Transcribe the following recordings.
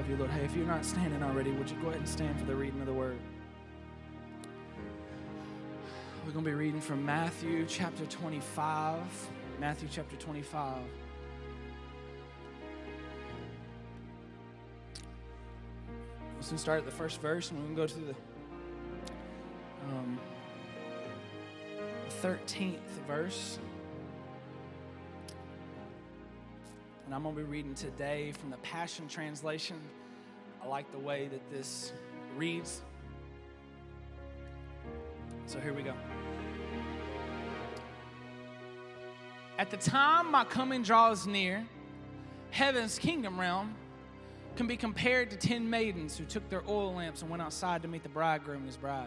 of you, Lord. Hey, if you're not standing already, would you go ahead and stand for the reading of the word? We're going to be reading from Matthew chapter 25. Matthew chapter 25. Let's going to start at the first verse, and we're going to go through the 13th verse. And I'm going to be reading today from the Passion Translation. I like the way that this reads. So here we go. At the time my coming draws near, heaven's kingdom realm can be compared to 10 maidens who took their oil lamps and went outside to meet the bridegroom and his bride.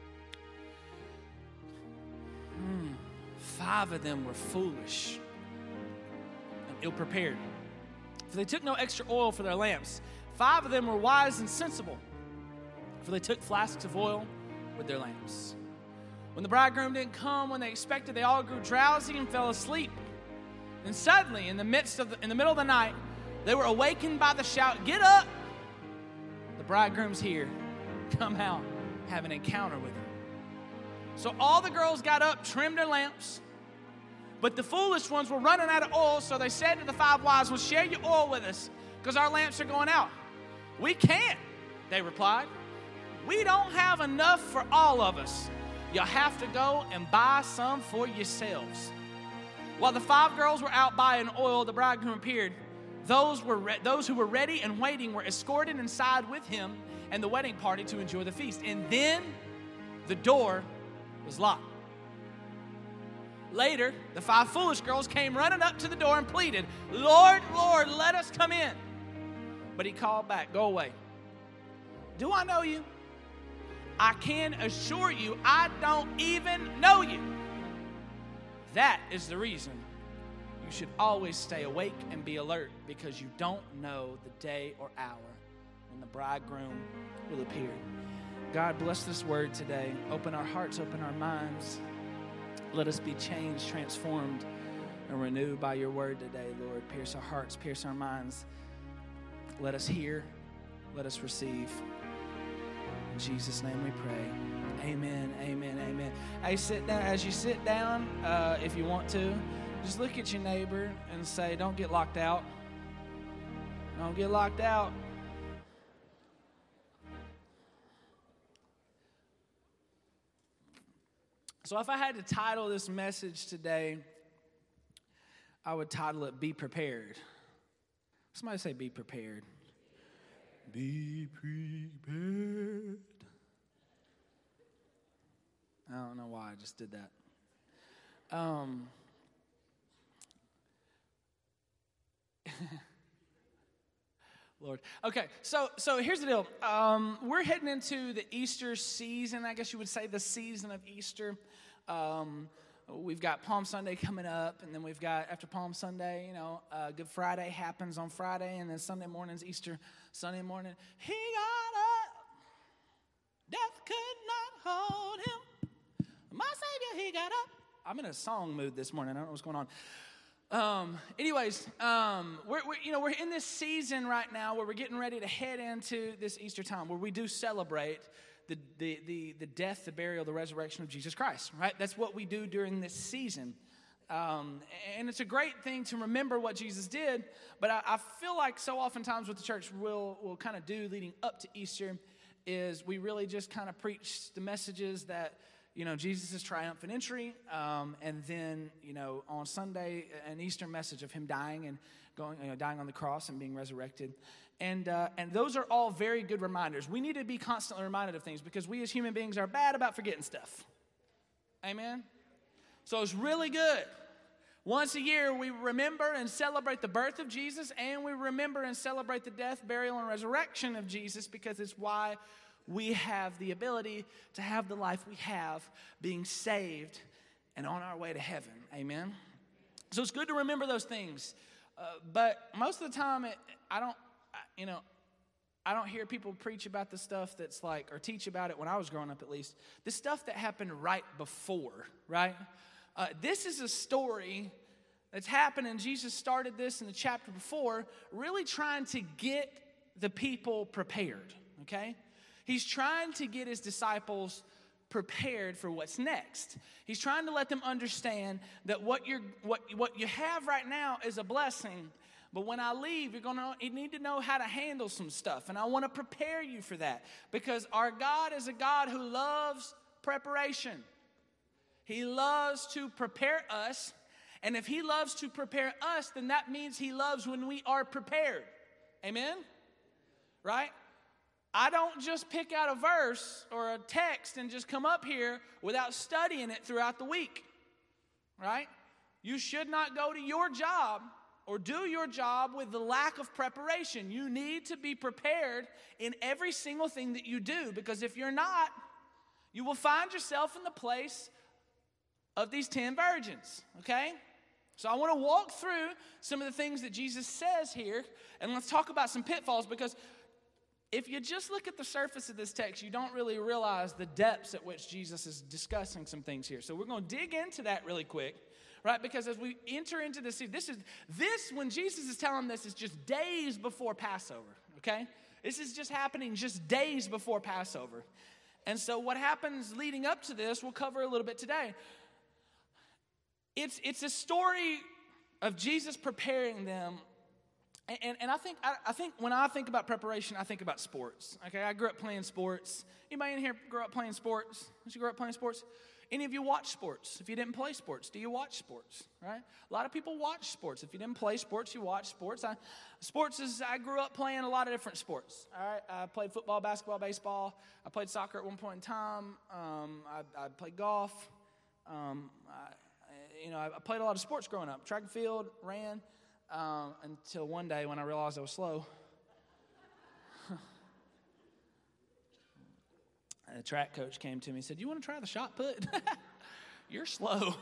5 of them were foolish and ill-prepared, for they took no extra oil for their lamps. 5 of them were wise and sensible, for they took flasks of oil with their lamps. When the bridegroom didn't come when they expected, they all grew drowsy and fell asleep. And suddenly, in the middle of the night, they were awakened by the shout, "Get up! The bridegroom's here. Come out, have an encounter with him." So all the girls got up, trimmed their lamps. But the foolish ones were running out of oil, so they said to the 5 wise ones, "Share your oil with us, because our lamps are going out." "We can't," they replied. "We don't have enough for all of us. You'll have to go and buy some for yourselves." While the 5 girls were out buying oil, the bridegroom appeared. Those who were ready and waiting were escorted inside with him and the wedding party to enjoy the feast. And then the door was locked. Later, the 5 foolish girls came running up to the door and pleaded, "Lord, Lord, let us come in." But he called back, "Go away. Do I know you? I can assure you, I don't even know you." That is the reason you should always stay awake and be alert, because you don't know the day or hour when the bridegroom will appear. God, bless this word today. Open our hearts, open our minds. Let us be changed, transformed, and renewed by your word today, Lord. Pierce our hearts, pierce our minds. Let us hear, let us receive. In Jesus' name we pray. Amen, amen, amen. Hey, sit down. As you sit down, if you want to, just look at your neighbor and say, "Don't get locked out. Don't get locked out." So if I had to title this message today, I would title it "Be Prepared." Somebody say, "Be prepared." Be prepared. I don't know why I just did that. Lord. Okay, so here's the deal. We're heading into the Easter season, I guess you would say the season of Easter. We've got Palm Sunday coming up, and then we've got, after Palm Sunday, Good Friday happens on Friday, and then Sunday morning's Easter Sunday morning. He got up, death could not hold him. My Savior, he got up. I'm in a song mood this morning. I don't know what's going on. We're in this season right now where we're getting ready to head into this Easter time, where we do celebrate the death, the burial, the resurrection of Jesus Christ, right? That's what we do during this season. And it's a great thing to remember what Jesus did, but I feel like so oftentimes what the church will kind of do leading up to Easter is we really just kind of preach the messages that, Jesus' triumphant entry, and then, on Sunday, an Easter message of him dying and dying on the cross and being resurrected. And those are all very good reminders. We need to be constantly reminded of things, because we as human beings are bad about forgetting stuff. Amen? So it's really good. Once a year, we remember and celebrate the birth of Jesus, and we remember and celebrate the death, burial, and resurrection of Jesus, because it's why we have the ability to have the life we have, being saved and on our way to heaven. Amen? So it's good to remember those things. But most of the time, I don't hear people preach about the stuff that's like, or teach about it when I was growing up at least, the stuff that happened right before, right? This is a story that's happened, and Jesus started this in the chapter before, really trying to get the people prepared, okay? He's trying to get his disciples prepared for what's next. He's trying to let them understand that what you have right now is a blessing, but when I leave, you need to know how to handle some stuff, and I want to prepare you for that, because our God is a God who loves preparation. He loves to prepare us, and if he loves to prepare us, then that means he loves when we are prepared. Amen? Right? I don't just pick out a verse or a text and just come up here without studying it throughout the week. Right? You should not go to your job or do your job with the lack of preparation. You need to be prepared in every single thing that you do, because if you're not, you will find yourself in the place of these 10 virgins, okay? So I want to walk through some of the things that Jesus says here, and let's talk about some pitfalls, because if you just look at the surface of this text, you don't really realize the depths at which Jesus is discussing some things here. So we're going to dig into that really quick, right? Because as we enter into this, when Jesus is telling this, is just days before Passover, okay? This is just happening just days before Passover. And so what happens leading up to this, we'll cover a little bit today. It's a story of Jesus preparing them. And I think when I think about preparation, I think about sports. Okay, I grew up playing sports. Anybody in here grew up playing sports? Did you grow up playing sports? Any of you watch sports? If you didn't play sports, do you watch sports? Right? A lot of people watch sports. If you didn't play sports, you watch sports. I grew up playing a lot of different sports. All right, I played football, basketball, baseball. I played soccer at one point in time. I played golf. I played a lot of sports growing up. Track and field, ran. Until one day when I realized I was slow. The track coach came to me and said, "You want to try the shot put? You're slow."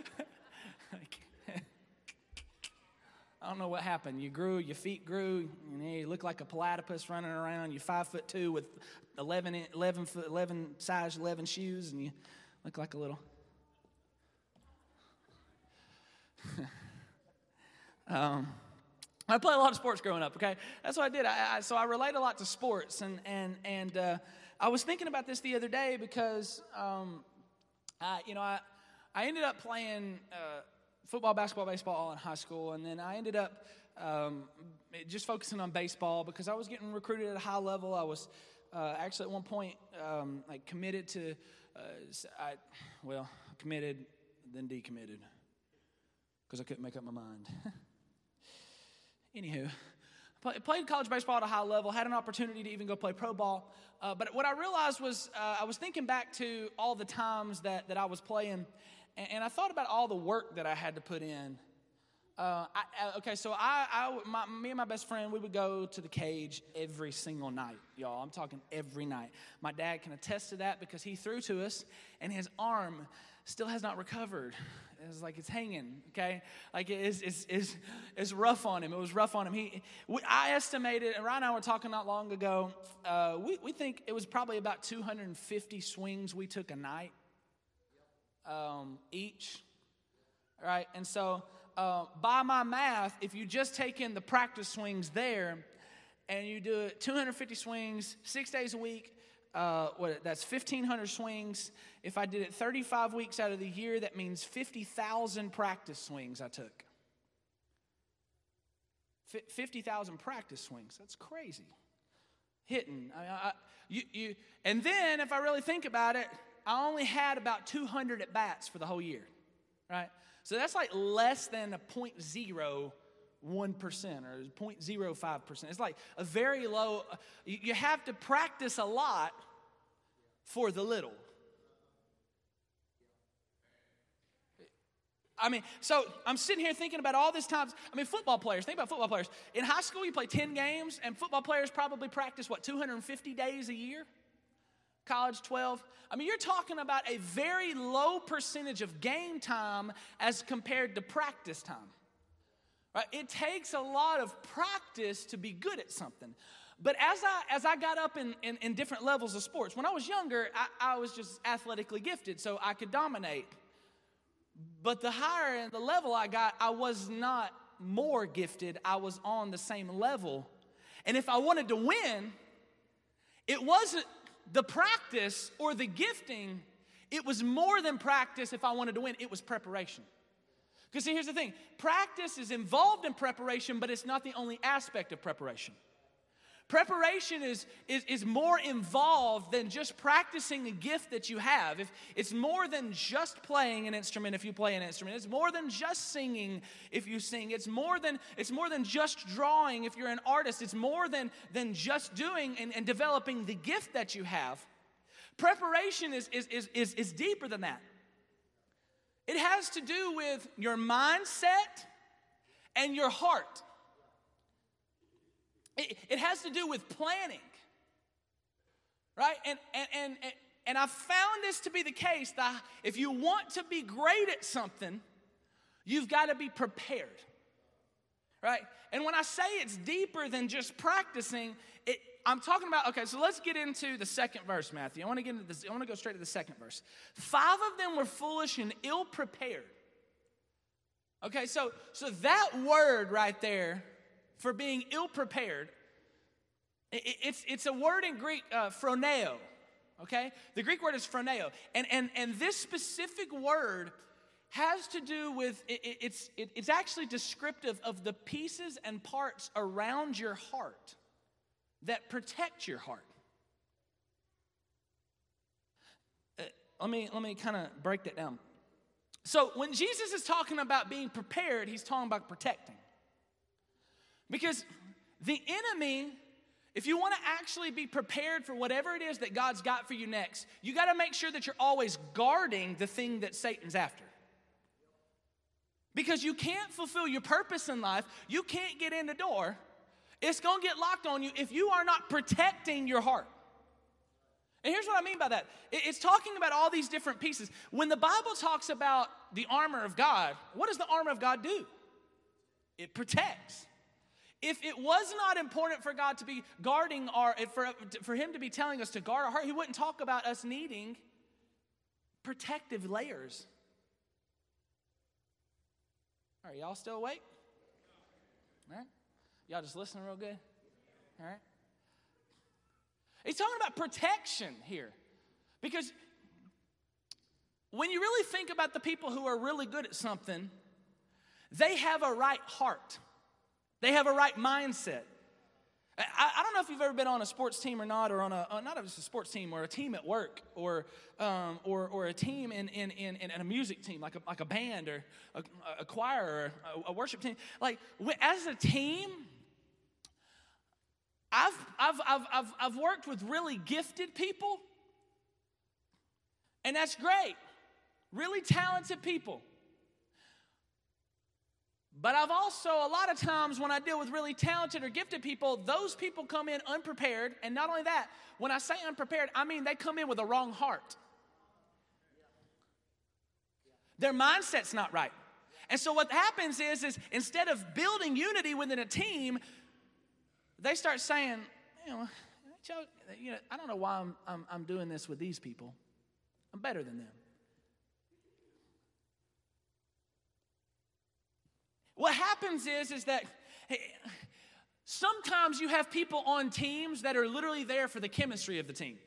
I don't know what happened. You grew, your feet grew, and you look like a platypus running around. You're 5'2" with 11 size 11 shoes, and you look like a little... I played a lot of sports growing up, okay? That's what I did. So I relate a lot to sports, and I was thinking about this the other day because, I ended up playing football, basketball, baseball all in high school, and then I ended up just focusing on baseball because I was getting recruited at a high level. I was actually at one point committed to, committed, then decommitted because I couldn't make up my mind. Anywho, played college baseball at a high level, had an opportunity to even go play pro ball. But what I realized was I was thinking back to all the times that I was playing, and I thought about all the work that I had to put in. Me and my best friend, we would go to the cage every single night, y'all. I'm talking every night. My dad can attest to that because he threw to us, and his arm still has not recovered. It's like it's hanging, okay? Like it's rough on him. It was rough on him. I estimated, and Ryan and I were talking not long ago, we think it was probably about 250 swings we took a night each, right? And so by my math, if you just take in the practice swings there and you do it 250 swings, 6 days a week, that's 1,500 swings. If I did it 35 weeks out of the year, that means 50,000 practice swings I took. 50,000 practice swings. That's crazy. Hitting. And then, if I really think about it, I only had about 200 at bats for the whole year, right? So that's like less than a 0.01% or 0.05%. It's like a very low. You have to practice a lot for the little. So I'm sitting here thinking about all this times. Football players. Think about football players. In high school, you play 10 games, and football players probably practice, 250 days a year? College, 12. You're talking about a very low percentage of game time as compared to practice time. Right? It takes a lot of practice to be good at something. But as I got up in different levels of sports, when I was younger, I was just athletically gifted, so I could dominate. But the higher the level I got, I was not more gifted. I was on the same level. And if I wanted to win, it wasn't the practice or the gifting. It was more than practice if I wanted to win. It was preparation. Because see, here's the thing. Practice is involved in preparation, but it's not the only aspect of preparation. Preparation is more involved than just practicing a gift that you have. It's more than just playing an instrument if you play an instrument. It's more than just singing if you sing. It's more than just drawing if you're an artist. It's more than just doing and developing the gift that you have. Preparation is deeper than that. It has to do with your mindset and your heart. It has to do with planning, right? And I've found this to be the case that if you want to be great at something, you've got to be prepared, right? And when I say it's deeper than just practicing, I'm talking about, okay, so let's get into the second verse, Matthew. I want to go straight to the second verse. 5 of them were foolish and ill-prepared. Okay, so that word right there, for being ill-prepared, it's a word in Greek, phroneo, okay? The Greek word is phroneo. And this specific word has to do with, it's actually descriptive of the pieces and parts around your heart that protect your heart. Let me kind of break that down. So when Jesus is talking about being prepared, he's talking about protecting. Because the enemy, if you want to actually be prepared for whatever it is that God's got for you next, you got to make sure that you're always guarding the thing that Satan's after. Because you can't fulfill your purpose in life, you can't get in the door, it's going to get locked on you if you are not protecting your heart. And here's what I mean by that. It's talking about all these different pieces. When the Bible talks about the armor of God, what does the armor of God do? It protects. If it was not important for God to be guarding for him to be telling us to guard our heart, he wouldn't talk about us needing protective layers. All right, y'all still awake? All right. Y'all just listening real good? All right. He's talking about protection here. Because when you really think about the people who are really good at something, they have a right heart. They have a right mindset. I don't know if you've ever been on a sports team or not, or on not just a sports team, or a team at work, or a team in a music team, like a band or a choir or a worship team. Like as a team, I've worked with really gifted people, and that's great. Really talented people. But I've also, a lot of times when I deal with really talented or gifted people, those people come in unprepared. And not only that, when I say unprepared, I mean they come in with a wrong heart. Their mindset's not right. And so what happens is instead of building unity within a team, they start saying, I don't know why I'm doing this with these people. I'm better than them. What happens is that sometimes you have people on teams that are literally there for the chemistry of the team.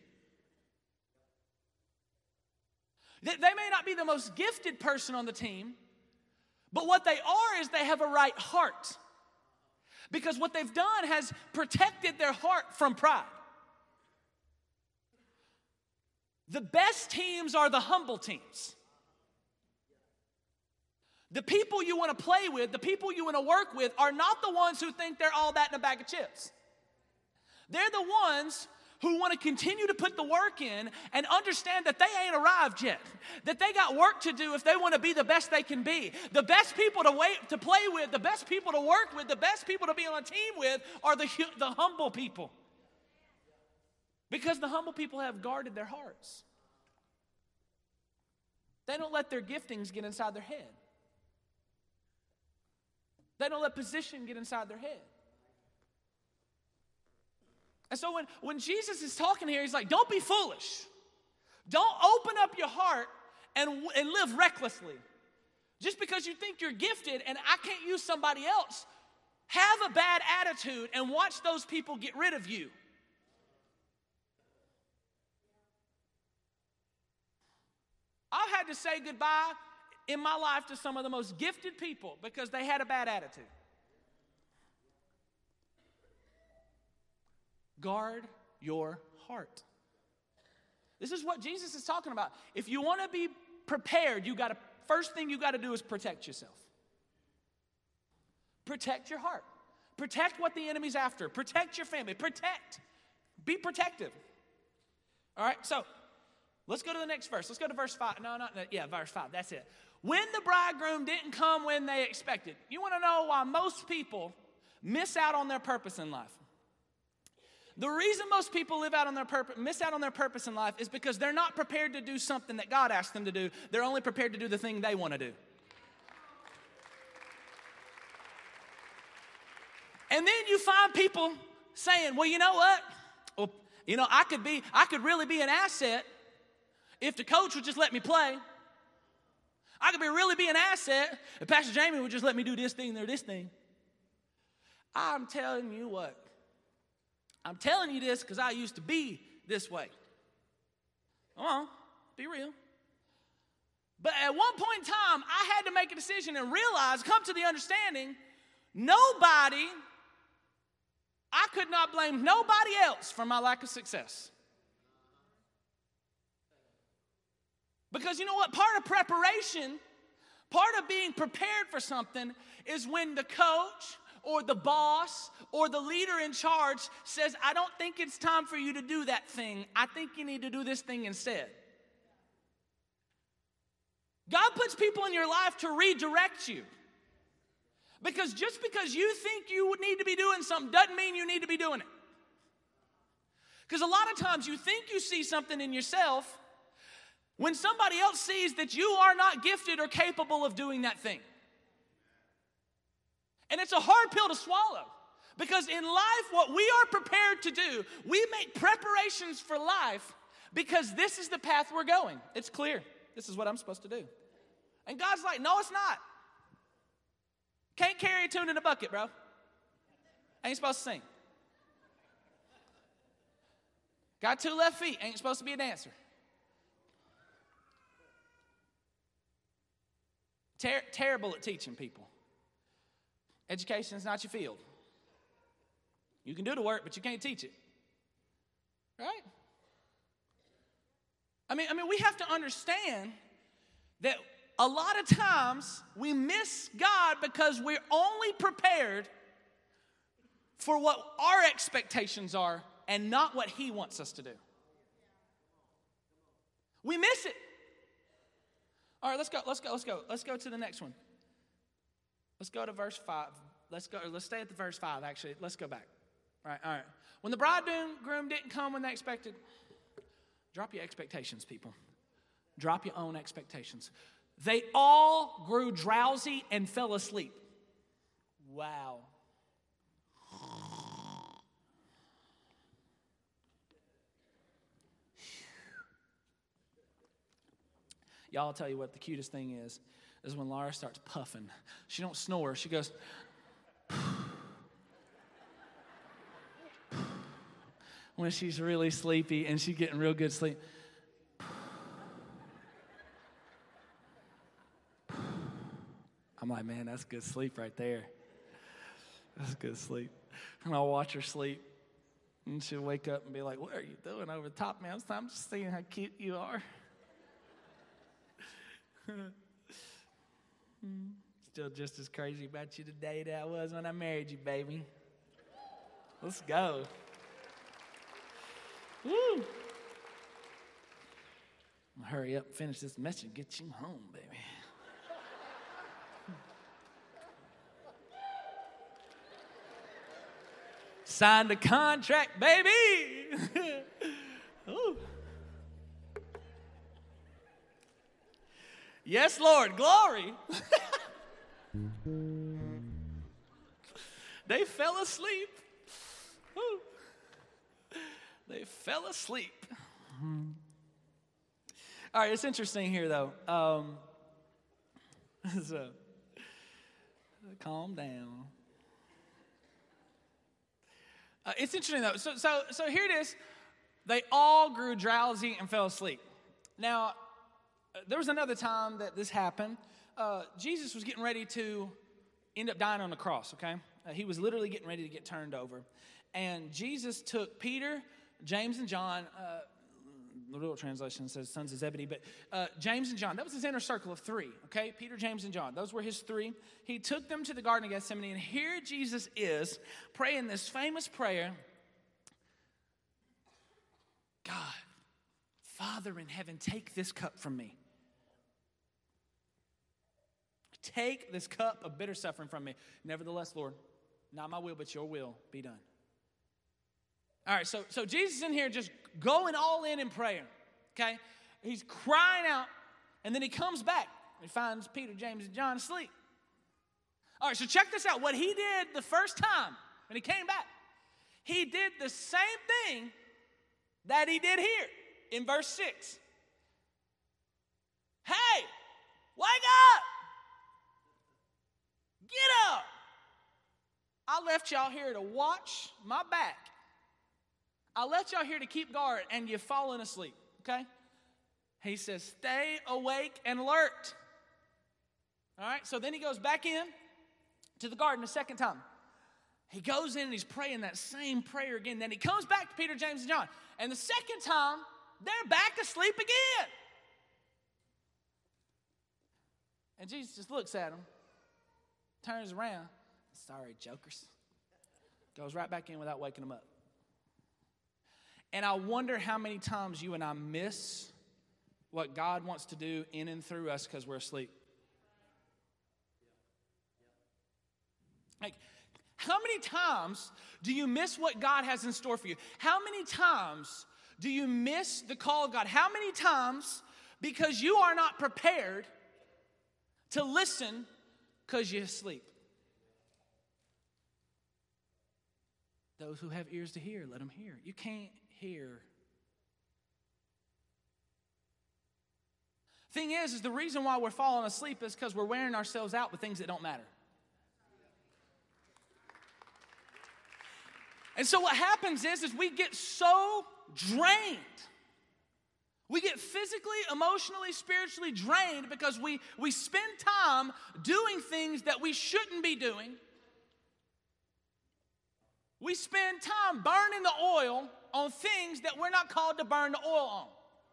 They may not be the most gifted person on the team, but what they are is they have a right heart. Because what they've done has protected their heart from pride. The best teams are the humble teams. The people you want to play with, the people you want to work with, are not the ones who think they're all that in a bag of chips. They're the ones who want to continue to put the work in and understand that they ain't arrived yet, that they got work to do if they want to be the best they can be. The best people to play with, the best people to work with, the best people to be on a team with are the humble people. Because the humble people have guarded their hearts. They don't let their giftings get inside their head. They don't let position get inside their head. And so when Jesus is talking here, he's like, don't be foolish. Don't open up your heart and live recklessly. Just because you think you're gifted and I can't use somebody else, have a bad attitude and watch those people get rid of you. I've had to say goodbye in my life to some of the most gifted people because they had a bad attitude. Guard your heart. This is what Jesus is talking about. If you want to be prepared, first thing you got to do is protect yourself. Protect your heart. Protect what the enemy's after. Protect your family. Be protective. All right, so let's go to the next verse. Let's go to verse 5. Verse 5. That's it. When the bridegroom didn't come when they expected. You want to know why most people miss out on their purpose in life? The reason most people miss out on their purpose in life is because they're not prepared to do something that God asked them to do. They're only prepared to do the thing they want to do. And then you find people saying, well, you know what? Well, I could really be an asset if the coach would just let me play. I could really be an asset if Pastor Jamie would just let me do this thing or this thing. I'm telling you what. I'm telling you this because I used to be this way. Come on, be real. But at one point in time, I had to make a decision and come to the understanding, I could not blame nobody else for my lack of success. Because you know what? Part of preparation, part of being prepared for something is when the coach or the boss or the leader in charge says, I don't think it's time for you to do that thing. I think you need to do this thing instead. God puts people in your life to redirect you. Because just because you think you need to be doing something doesn't mean you need to be doing it. Because a lot of times you think you see something in yourself when somebody else sees that you are not gifted or capable of doing that thing. And it's a hard pill to swallow. Because in life, what we are prepared to do, we make preparations for life because this is the path we're going. It's clear. This is what I'm supposed to do. And God's like, no, it's not. Can't carry a tune in a bucket, bro. Ain't supposed to sing. Got 2 left feet. Ain't supposed to be a dancer. Terrible at teaching people. Education is not your field. You can do the work, but you can't teach it. Right? I mean, we have to understand that a lot of times we miss God because we're only prepared for what our expectations are and not what He wants us to do. We miss it. All right, let's go to the next one. Let's go to verse 5. Let's stay at the verse 5, actually. Let's go back. All right. When the bridegroom didn't come when they expected, drop your expectations, people. Drop your own expectations. They all grew drowsy and fell asleep. Wow. Y'all, I'll tell you what the cutest thing is when Laura starts puffing. She don't snore. She goes, when she's really sleepy and she's getting real good sleep. I'm like, man, that's good sleep right there. That's good sleep. And I'll watch her sleep. And she'll wake up and be like, what are you doing over the top, man? I'm just seeing how cute you are. Still just as crazy about you today that I was when I married you, baby. Let's go. Woo. Hurry up and finish this message and get you home, baby. Sign the contract, baby. Ooh. Yes, Lord, glory. They fell asleep. Ooh. They fell asleep. All right, it's interesting here, though. So, calm down. It's interesting, though. So here it is. They all grew drowsy and fell asleep. Now, there was another time that this happened. Jesus was getting ready to end up dying on the cross, okay? He was literally getting ready to get turned over. And Jesus took Peter, James, and John. The real translation says sons of Zebedee, but James and John. That was his inner circle of three, okay? Peter, James, and John. Those were his three. He took them to the Garden of Gethsemane, and here Jesus is praying this famous prayer. God, Father in heaven, take this cup from me. Take this cup of bitter suffering from me. Nevertheless, Lord, not my will, but your will be done. All right, so Jesus is in here just going all in prayer, okay? He's crying out, and then he comes back. And he finds Peter, James, and John asleep. All right, so check this out. What he did the first time when he came back, he did the same thing that he did here in verse 6. Hey, wake up! Get up! I left y'all here to watch my back. I left y'all here to keep guard, and you've fallen asleep, okay? He says, stay awake and alert. All right, so then he goes back in to the garden a second time. He goes in and he's praying that same prayer again. Then he comes back to Peter, James, and John. And the second time, they're back asleep again. And Jesus just looks at them, turns around. Sorry, jokers. Goes right back in without waking them up. And I wonder how many times you and I miss what God wants to do in and through us because we're asleep. Like, how many times do you miss what God has in store for you? How many times do you miss the call of God? How many times, because you are not prepared to listen because you're asleep? Those who have ears to hear, let them hear. You can't hear. Thing is the reason why we're falling asleep is because we're wearing ourselves out with things that don't matter. And so what happens is we get so drained. We get physically, emotionally, spiritually drained because we spend time doing things that we shouldn't be doing. We spend time burning the oil on things that we're not called to burn the oil on.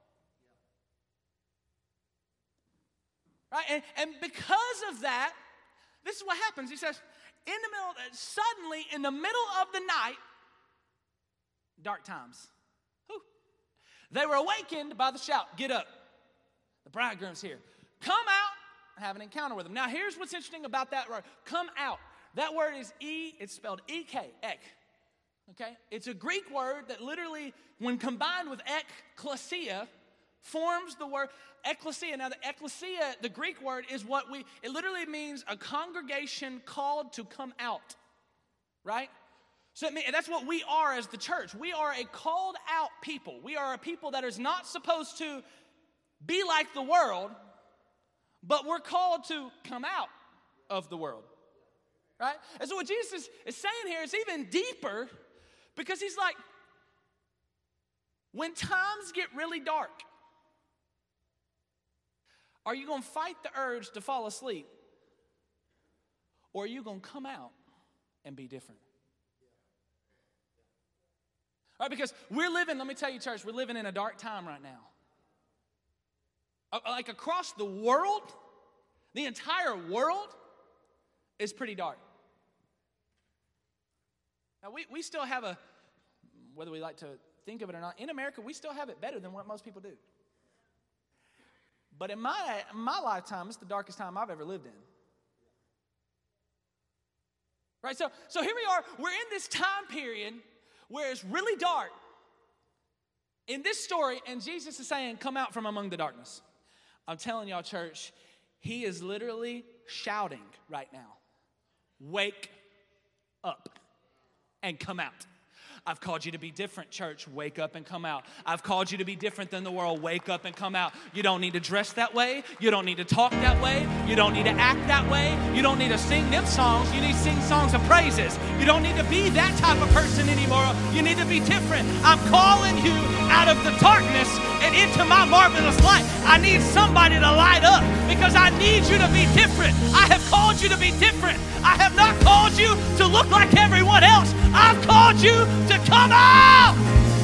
Right? And because of that, this is what happens. He says, suddenly in the middle of the night, dark times, they were awakened by the shout, get up. The bridegroom's here. Come out and have an encounter with him. Now here's what's interesting about that word, come out. That word is it's spelled E-K, ek. Okay? It's a Greek word that literally, when combined with ekklesia, forms the word ecclesia. Now the ecclesia, the Greek word, is it literally means a congregation called to come out. Right? So that's what we are as the church. We are a called out people. We are a people that is not supposed to be like the world, but we're called to come out of the world. Right? And so what Jesus is saying here is even deeper, because he's like, when times get really dark, are you going to fight the urge to fall asleep? Or are you going to come out and be different? All right, because let me tell you, church, we're living in a dark time right now. Like across the world, the entire world is pretty dark. Now, we still have whether we like to think of it or not, in America, we still have it better than what most people do. But in my lifetime, it's the darkest time I've ever lived in. Right, so here we are. We're in this time period where it's really dark. In this story, and Jesus is saying, come out from among the darkness. I'm telling y'all, church, he is literally shouting right now, wake up and come out. I've called you to be different, church. Wake up and come out. I've called you to be different than the world. Wake up and come out. You don't need to dress that way. You don't need to talk that way. You don't need to act that way. You don't need to sing them songs. You need to sing songs of praises. You don't need to be that type of person anymore. You need to be different. I'm calling you out of the darkness and into my marvelous light. I need somebody to light up because I need you to be different. I have called you to be different. I have not called you to look like everyone else. I've called you to come out.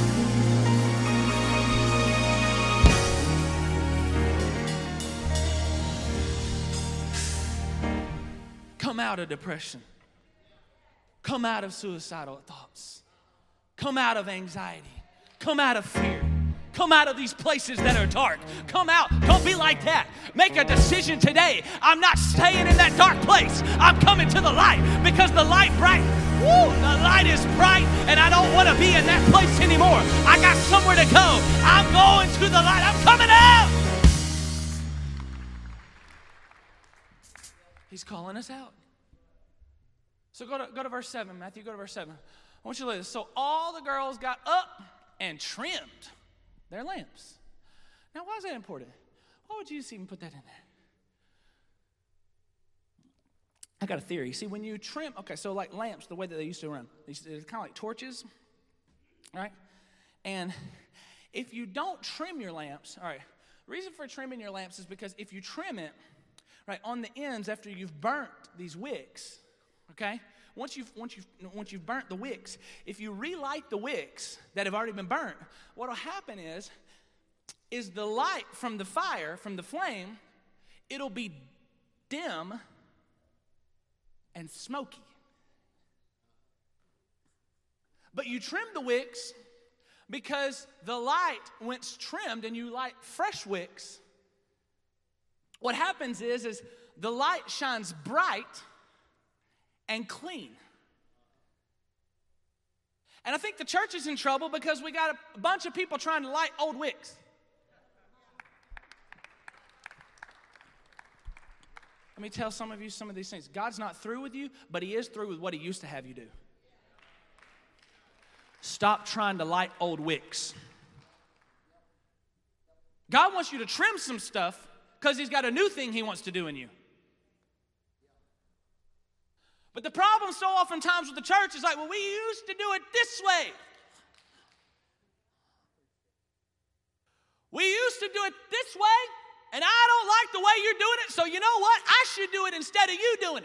Come out of depression. Come out of suicidal thoughts. Come out of anxiety. Come out of fear. Come out of these places that are dark. Come out. Don't be like that. Make a decision today. I'm not staying in that dark place. I'm coming to the light because the light bright. Woo, the light is bright and I don't want to be in that place anymore. I got somewhere to go. I'm going to the light. I'm coming out. He's calling us out. So go to verse 7, Matthew, go to verse 7. I want you to look at this. So all the girls got up and trimmed their lamps. Now, why is that important? Why would Jesus even put that in there? I got a theory. See, when you trim, okay, so like lamps, the way that they used to run, they're kind of like torches, right? And if you don't trim your lamps, all right, the reason for trimming your lamps is because if you trim it, right, on the ends after you've burnt these wicks, okay, once you've burnt the wicks, if you relight the wicks that have already been burnt, what will happen is the light from the fire, from the flame, it'll be dim and smoky. But you trim the wicks because the light, when it's trimmed and you light fresh wicks, what happens is the light shines bright and clean. And I think the church is in trouble because we got a bunch of people trying to light old wicks. Let me tell some of you some of these things. God's not through with you, but He is through with what He used to have you do. Stop trying to light old wicks. God wants you to trim some stuff because He's got a new thing He wants to do in you. But the problem so oftentimes with the church is like, well, we used to do it this way. We used to do it this way, and I don't like the way you're doing it, so you know what? I should do it instead of you doing it.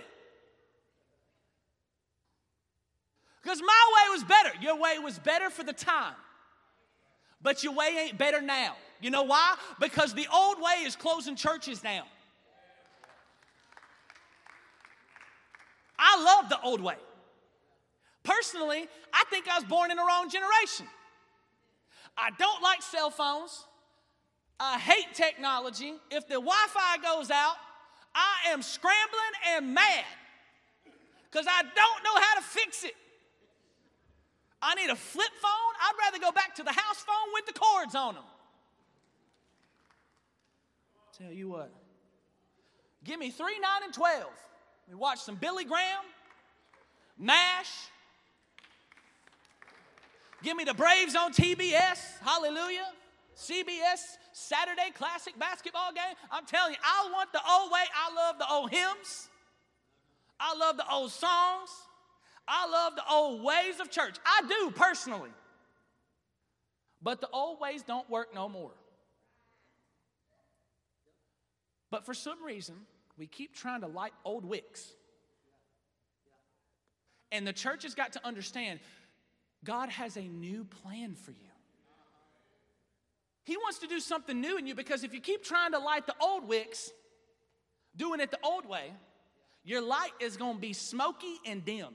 Because my way was better. Your way was better for the time. But your way ain't better now. You know why? Because the old way is closing churches down. I love the old way. Personally, I think I was born in the wrong generation. I don't like cell phones. I hate technology. If the Wi-Fi goes out, I am scrambling and mad because I don't know how to fix it. I need a flip phone. I'd rather go back to the house phone with the cords on them. Tell you what, give me 3, 9, and 12. We watch some Billy Graham, MASH. Give me the Braves on TBS, hallelujah. CBS, Saturday Classic basketball game. I'm telling you, I want the old way. I love the old hymns. I love the old songs. I love the old ways of church. I do personally. But the old ways don't work no more. But for some reason, we keep trying to light old wicks. And the church has got to understand God has a new plan for you. He wants to do something new in you because if you keep trying to light the old wicks, doing it the old way, your light is going to be smoky and dim.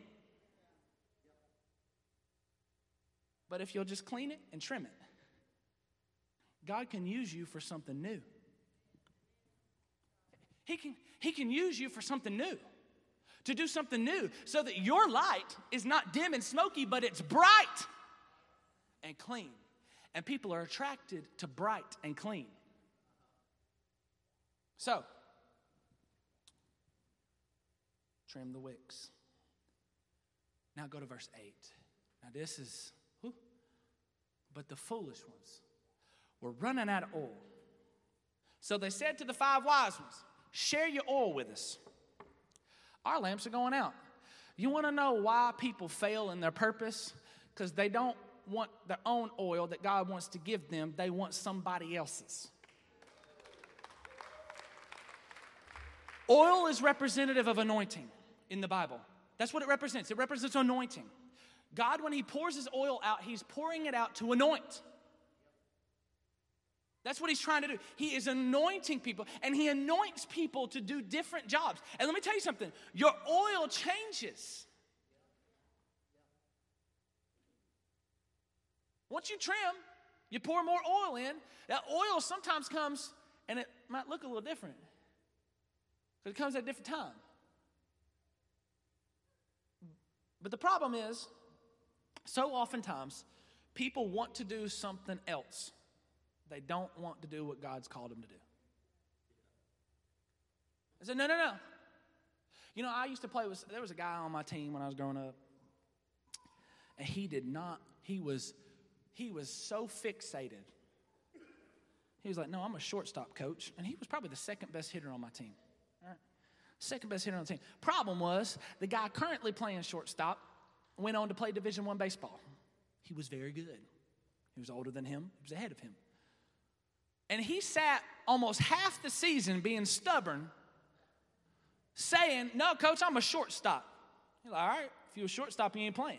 But if you'll just clean it and trim it, God can use you for something new. He can use you for something new, to do something new so that your light is not dim and smoky, but it's bright and clean. And people are attracted to bright and clean. So, trim the wicks. Now go to verse 8. Now this is But the foolish ones were running out of oil. So they said to the 5 wise ones, share your oil with us. Our lamps are going out. You want to know why people fail in their purpose? Because they don't want their own oil that God wants to give them. They want somebody else's. Oil is representative of anointing in the Bible. That's what it represents. It represents anointing. God, when he pours his oil out, he's pouring it out to anoint. That's what he's trying to do. He is anointing people, and he anoints people to do different jobs. And let me tell you something. Your oil changes. Once you trim, you pour more oil in. That oil sometimes comes, and it might look a little different, because it comes at a different time. But the problem is, so oftentimes, people want to do something else. They don't want to do what God's called them to do. I said, no. You know, I used to play with, there was a guy on my team when I was growing up, and he was so fixated. He was like, no, I'm a shortstop coach, and he was probably the second best hitter on my team. All right? Second best hitter on the team. Problem was, the guy currently playing shortstop went on to play Division I baseball. He was very good. He was older than him. He was ahead of him. And he sat almost half the season being stubborn, saying, no, coach, I'm a shortstop. He's like, all right, if you're a shortstop, you ain't playing.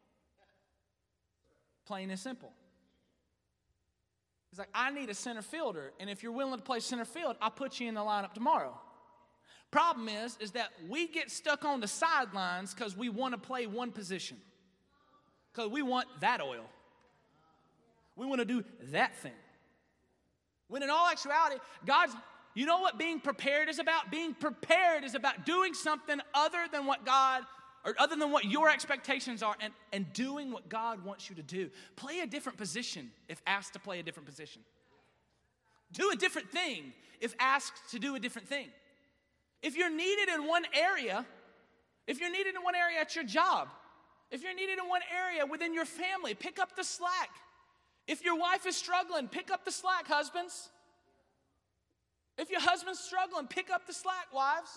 Plain and simple. He's like, I need a center fielder, and if you're willing to play center field, I'll put you in the lineup tomorrow. Problem is that we get stuck on the sidelines because we want to play one position. Because we want that oil. We want to do that thing. When in all actuality, you know what being prepared is about? Being prepared is about doing something other than what God, or other than what your expectations are, and doing what God wants you to do. Play a different position if asked to play a different position. Do a different thing if asked to do a different thing. If you're needed in one area at your job, if you're needed in one area within your family, pick up the slack. If your wife is struggling, pick up the slack, husbands. If your husband's struggling, pick up the slack, wives.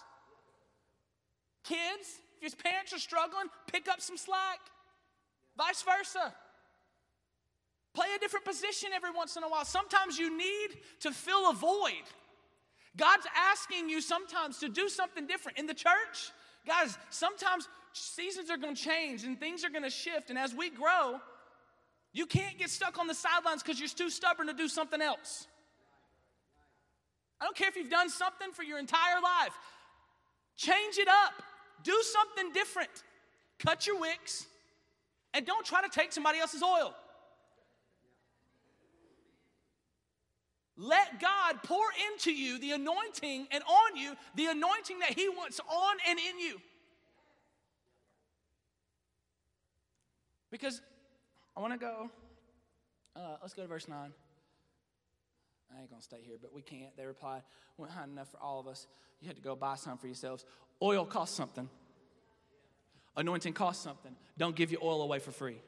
Kids, if your parents are struggling, pick up some slack. Vice versa. Play a different position every once in a while. Sometimes you need to fill a void. God's asking you sometimes to do something different. In the church, guys, sometimes seasons are going to change and things are going to shift. And as we grow, you can't get stuck on the sidelines because you're too stubborn to do something else. I don't care if you've done something for your entire life. Change it up. Do something different. Cut your wicks. And don't try to take somebody else's oil. Let God pour into you the anointing and on you the anointing that he wants on and in you. Because I want to go, let's go to verse 9. I ain't going to stay here, but we can't. They replied, went high enough for all of us. You had to go buy some for yourselves. Oil costs something. Anointing costs something. Don't give your oil away for free.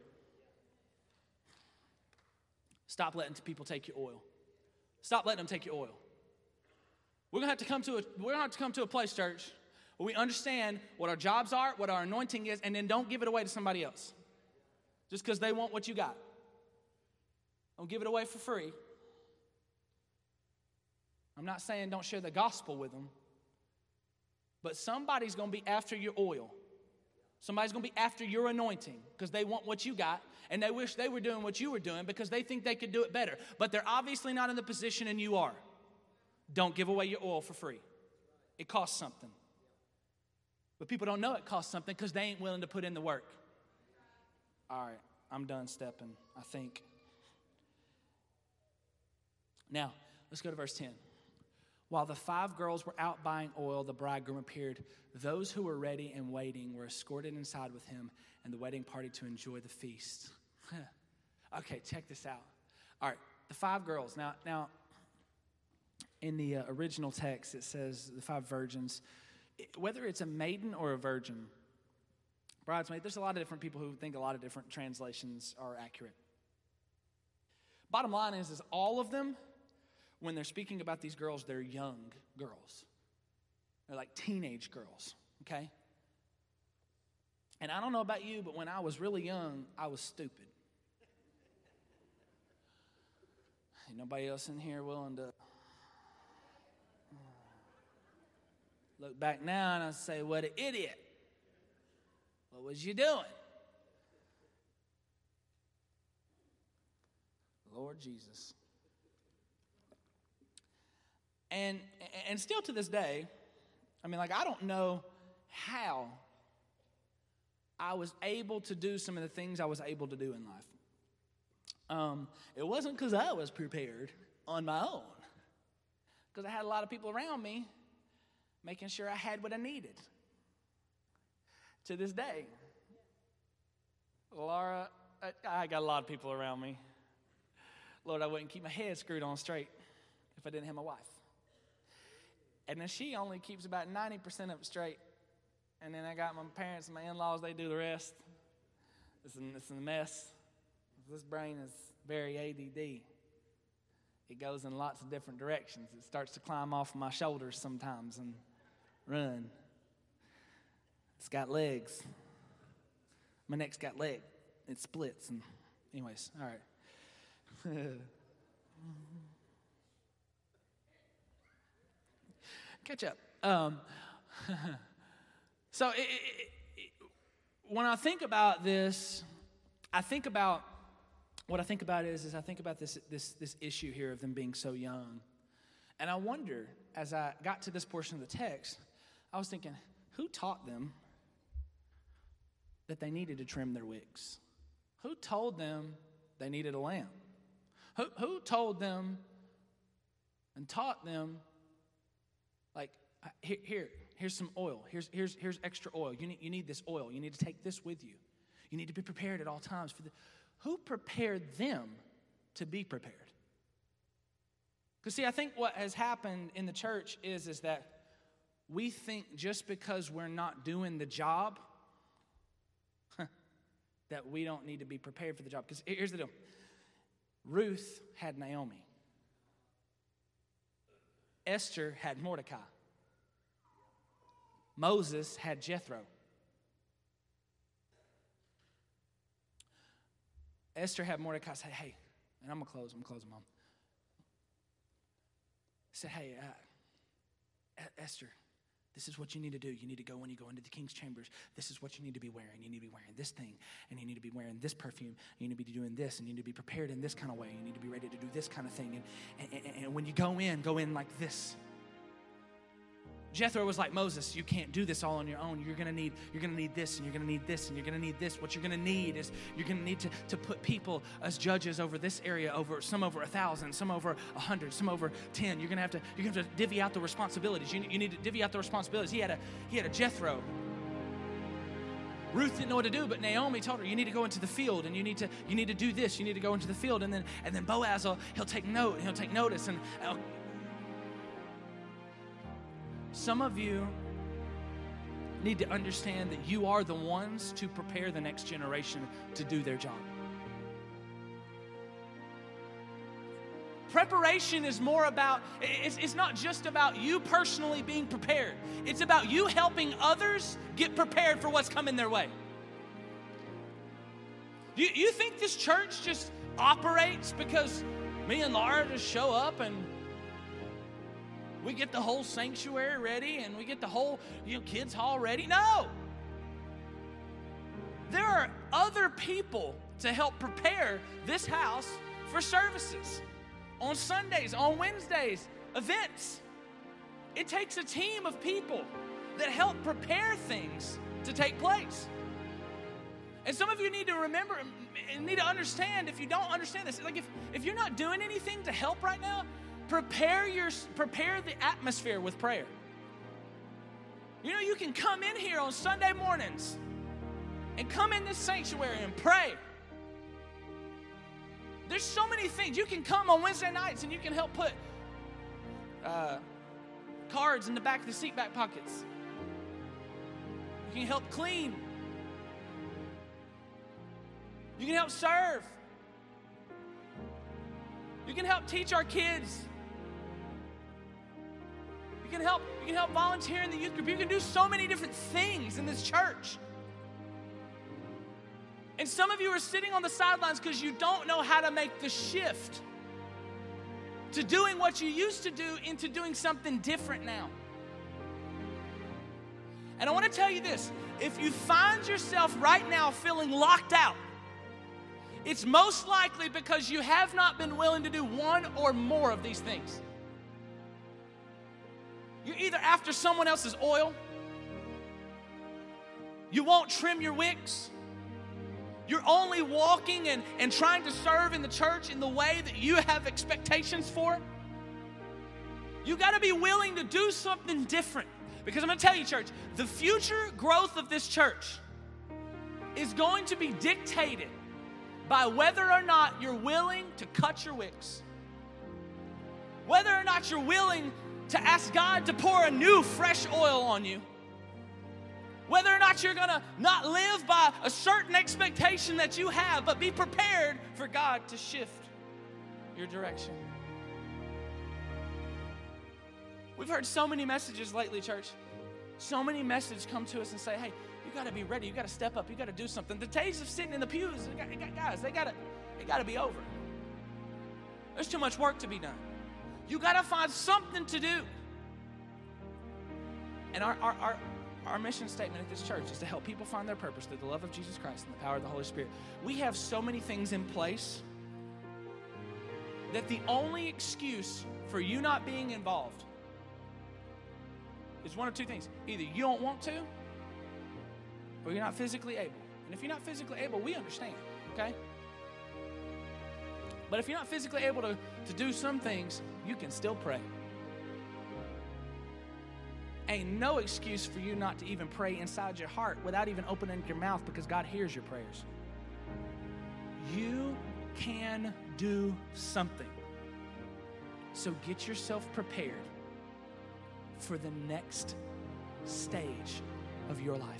Stop letting people take your oil. Stop letting them take your oil. We're going to have to come to a place, church, where we understand what our jobs are, what our anointing is, and then don't give it away to somebody else. Just because they want what you got. Don't give it away for free. I'm not saying don't share the gospel with them. But somebody's going to be after your oil. Somebody's going to be after your anointing because they want what you got, and they wish they were doing what you were doing because they think they could do it better. But they're obviously not in the position, and you are. Don't give away your oil for free. It costs something. But people don't know it costs something because they ain't willing to put in the work. All right, I'm done stepping, I think. Now, let's go to verse 10. While the 5 girls were out buying oil, the bridegroom appeared. Those who were ready and waiting were escorted inside with him and the wedding party to enjoy the feast. Okay, check this out. All right, the 5 girls. Now, in the original text, it says the 5 virgins. Whether it's a maiden or a virgin, bridesmaid, there's a lot of different people who think a lot of different translations are accurate. Bottom line is all of them, when they're speaking about these girls, they're young girls. They're like teenage girls, okay? And I don't know about you, but when I was really young, I was stupid. Ain't nobody else in here willing to look back now and I say, what an idiot. What was you doing? Lord Jesus. And still to this day, I mean, like, I don't know how I was able to do some of the things I was able to do in life. It wasn't because I was prepared on my own. Because I had a lot of people around me making sure I had what I needed. To this day, Laura, I got a lot of people around me. Lord, I wouldn't keep my head screwed on straight if I didn't have my wife. And then she only keeps about 90% of it straight. And then I got my parents and my in-laws, they do the rest. It's a mess. This brain is very ADD. It goes in lots of different directions. It starts to climb off my shoulders sometimes and run. It's got legs. My neck's got legs. It splits. And anyways, all right. Catch up. So when I think about this, I think about this issue here of them being so young. And I wonder, as I got to this portion of the text, I was thinking, who taught them that they needed to trim their wicks? Who told them they needed a lamp? Who told them and taught them, like, here's some oil. Here's extra oil. You need this oil. You need to take this with you. You need to be prepared at all times. Who prepared them to be prepared? Because, see, I think what has happened in the church is that we think just because we're not doing the job, that we don't need to be prepared for the job. Because here's the deal. Ruth had Naomi. Esther had Mordecai. Moses had Jethro. Esther had Mordecai say, hey, and I'm closing, Mom. Said, hey, Esther, this is what you need to do. You need to go when you go into the king's chambers. This is what you need to be wearing. You need to be wearing this thing, and you need to be wearing this perfume. You need to be doing this, and you need to be prepared in this kind of way. You need to be ready to do this kind of thing. And when you go in like this. Jethro was like, Moses, you can't do this all on your own. You're gonna need this, and you're gonna need this, and you're gonna need this. What you're gonna need is you're gonna need to put people as judges over this area, some over 1,000, some over 100, some over 10. You're gonna have to divvy out the responsibilities. You need to divvy out the responsibilities. He had a Jethro. Ruth didn't know what to do, but Naomi told her, you need to go into the field, and you need to do this. You need to go into the field, and then Boaz he'll take note, and he'll take notice, and some of you need to understand that you are the ones to prepare the next generation to do their job. Preparation is more about, it's not just about you personally being prepared. It's about you helping others get prepared for what's coming their way. You think this church just operates because me and Laura just show up and we get the whole sanctuary ready and we get the whole kids hall ready? No. There are other people to help prepare this house for services. On Sundays, on Wednesdays, events. It takes a team of people that help prepare things to take place. And some of you need to remember and need to understand, if you don't understand this, like if you're not doing anything to help right now, prepare the atmosphere with prayer. You can come in here on Sunday mornings and come in this sanctuary and pray. There's so many things. You can come on Wednesday nights and you can help put cards in the back of the seat back pockets. You can help clean. You can help serve. You can help teach our kids. You can help volunteer in the youth group. You can do so many different things in this church. And some of you are sitting on the sidelines because you don't know how to make the shift to doing what you used to do into doing something different now. And I want to tell you this. If you find yourself right now feeling locked out, it's most likely because you have not been willing to do one or more of these things. You're either after someone else's oil, you won't trim your wicks, you're only walking and trying to serve in the church in the way that you have expectations for. You got to be willing to do something different. Because I'm going to tell you, church, the future growth of this church is going to be dictated by whether or not you're willing to cut your wicks, whether or not you're willing to ask God to pour a new fresh oil on you, whether or not you're going to not live by a certain expectation that you have, but be prepared for God to shift your direction. We've heard so many messages lately, church. So many messages come to us and say, hey, you got to be ready. You got to step up. You got to do something. The days of sitting in the pews, guys, they got to be over. There's too much work to be done. You got to find something to do. And our mission statement at this church is to help people find their purpose through the love of Jesus Christ and the power of the Holy Spirit. We have so many things in place that the only excuse for you not being involved is one of two things. Either you don't want to, or you're not physically able. And if you're not physically able, we understand, okay? But if you're not physically able to do some things, you can still pray. Ain't no excuse for you not to even pray inside your heart without even opening your mouth, because God hears your prayers. You can do something. So get yourself prepared for the next stage of your life.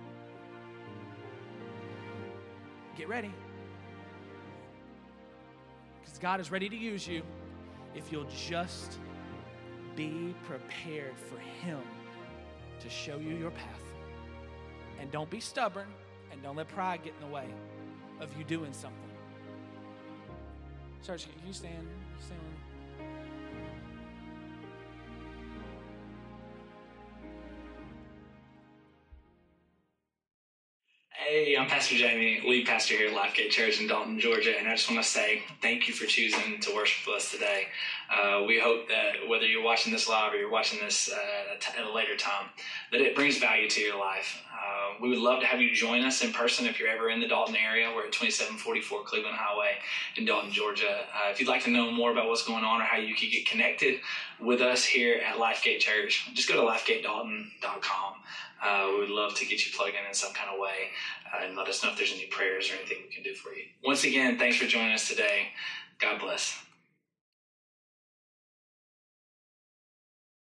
Get ready. Because God is ready to use you if you'll just be prepared for Him to show you your path. And don't be stubborn, and don't let pride get in the way of you doing something. Church, can you stand? Stand with me. Hey, I'm Pastor Jamie, lead pastor here at Lifegate Church in Dalton, Georgia, and I just want to say thank you for choosing to worship with us today. We hope that whether you're watching this live or you're watching this at a later time, that it brings value to your life. We would love to have you join us in person if you're ever in the Dalton area. We're at 2744 Cleveland Highway in Dalton, Georgia. If you'd like to know more about what's going on or how you can get connected with us here at Lifegate Church, just go to lifegatedalton.com. We would love to get you plugged in some kind of way and let us know if there's any prayers or anything we can do for you. Once again, thanks for joining us today. God bless.